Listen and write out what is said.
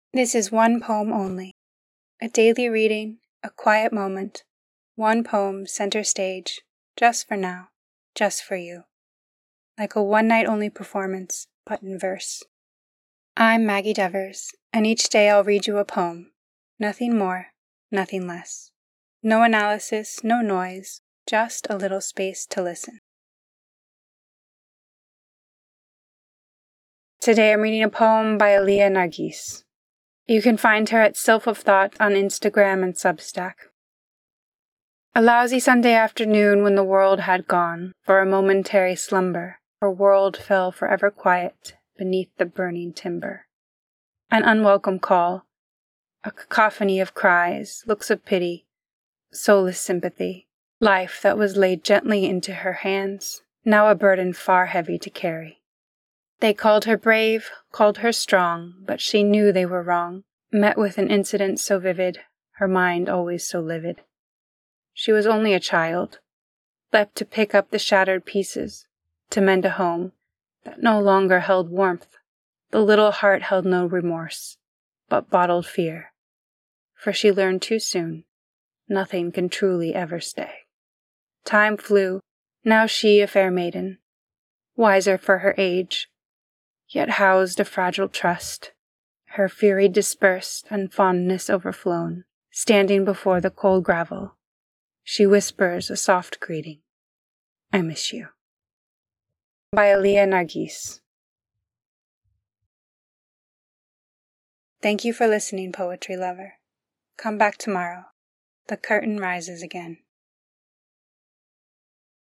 This is one poem only. A daily reading, a quiet moment, one poem center stage, just for now, just for you. Like a one-night-only performance, but in verse. I'm Maggie Devers, and each day I'll read you a poem. Nothing more, nothing less. No analysis, no noise, just a little space to listen. Today I'm reading a poem by Aliya Nargis. You can find her at Sylph of Thought on Instagram and Substack. A lousy Sunday afternoon when the world had gone for a momentary slumber, her world fell forever quiet beneath the burning timber. An unwelcome call, a cacophony of cries, looks of pity, soulless sympathy, life that was laid gently into her hands, now a burden far heavy to carry. They called her brave, called her strong, but she knew they were wrong, met with an incident so vivid, her mind always so livid. She was only a child, left to pick up the shattered pieces, to mend a home that no longer held warmth. The little heart held no remorse, but bottled fear. For she learned too soon, nothing can truly ever stay. Time flew, now she a fair maiden, wiser for her age, yet housed a fragile trust, her fury dispersed and fondness overflown. Standing before the cold gravel, she whispers a soft greeting. I miss you. By Aliya Nargis. Thank you for listening, poetry lover. Come back tomorrow. The curtain rises again.